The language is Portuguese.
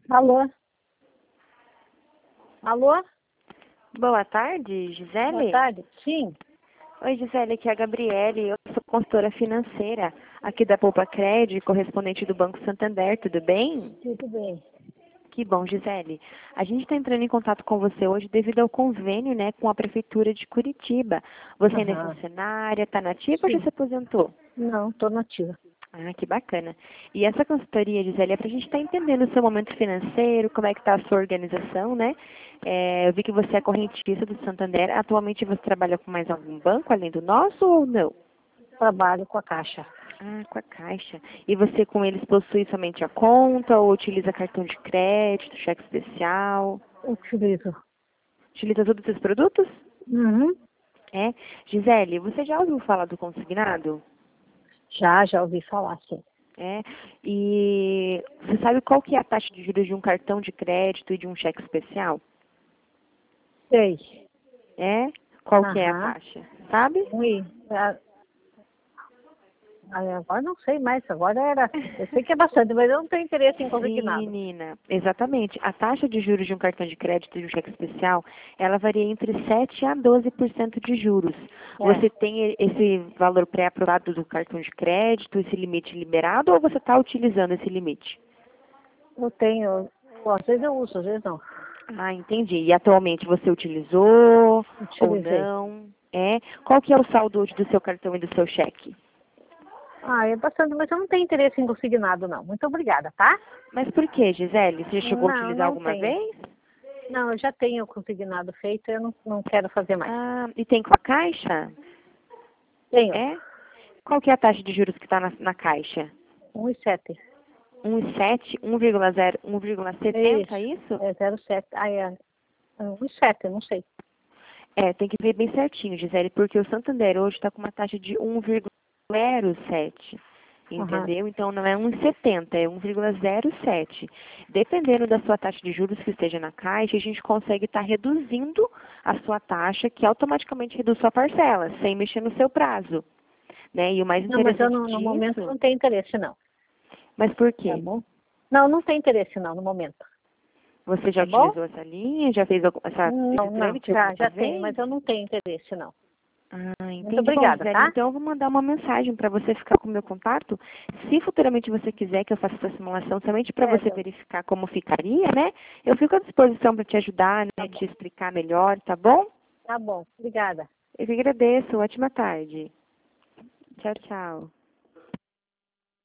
Alô? Alô? Boa tarde, Boa Gisele? tarde. Sim. Oi, Gisele, aqui é a Gabriele, eu sou consultora financeira aqui da Poupa Cred, correspondente do Banco Santander, tudo bem? Tudo bem. Que bom, Gisele. A gente está entrando em contato com você hoje devido ao convênio, né, com a Prefeitura de Curitiba. Você ainda é Aham. funcionária, está nativa ou já Sim. se aposentou? Não, tô nativa. Ah, que bacana. E essa consultoria, Gisele, é para a gente estar entendendo o seu momento financeiro, como é que está a sua organização, né? Eu vi que você é correntista do Santander. Atualmente você trabalha com mais algum banco além do nosso ou não? Trabalho com a Caixa. Ah, com a Caixa. E você com eles possui somente a conta ou utiliza cartão de crédito, cheque especial? Utilizo. Utiliza todos os seus produtos? Uhum. É. Gisele, você já ouviu falar do consignado? Já ouvi falar, sim. É. E você sabe qual que é a taxa de juros de um cartão de crédito e de um cheque especial? Sei. É? Qual que é a Aham. taxa? Sabe? Ui. Agora não sei mais. Agora era. Eu sei que é bastante, mas eu não tenho interesse em Sim, consignado. menina. Exatamente. A taxa de juros de um cartão de crédito e de um cheque especial, ela varia entre 7 a 12% de juros. É. Você tem esse valor pré-aprovado do cartão de crédito, esse limite liberado, ou você está utilizando esse limite? Eu tenho. Às vezes eu uso, às vezes não. Ah, entendi. E atualmente você utilizou ou Utilizei. não? É? Qual que é o saldo hoje do seu cartão e do seu cheque? É bastante, mas eu não tenho interesse em consignado, não. Muito obrigada, tá? Mas por que, Gisele? Você já chegou a Não, utilizar não alguma tenho. vez? Não, eu já tenho o consignado feito, eu não quero fazer mais. Ah, e tem com a Caixa? Tenho. É? Qual que é a taxa de juros que está na Caixa? 1,7. 1,7, 1,0, 1,70, é Isso. isso? É 0,7. É 1,7, não sei. É, tem que ver bem certinho, Gisele, porque o Santander hoje está com uma taxa de 1,07. Aham. Entendeu? Então não é 1,70, é 1,07. Dependendo da sua taxa de juros que esteja na Caixa, a gente consegue estar reduzindo a sua taxa, que automaticamente reduz sua parcela, sem mexer no seu prazo. Né? E o mais Não, mas eu interessante no momento disso, não tenho interesse, não. mas por Tá quê? bom? Não, não tem interesse, não, no momento. Você já Tá bom? utilizou essa linha? Já fez esse Não. trâmite alguma Já tenho, vez? mas eu não tenho interesse, não. Ah, Muito entendi. Bom, obrigada, Gisele, tá? então eu vou mandar uma mensagem para você ficar com o meu contato. Se futuramente você quiser que eu faça essa simulação somente para É, você verificar como ficaria, né? Eu fico à disposição para te ajudar, né? Te explicar melhor, tá bom? tá bom. Obrigada. Eu que agradeço. Ótima tarde. Tchau, tchau.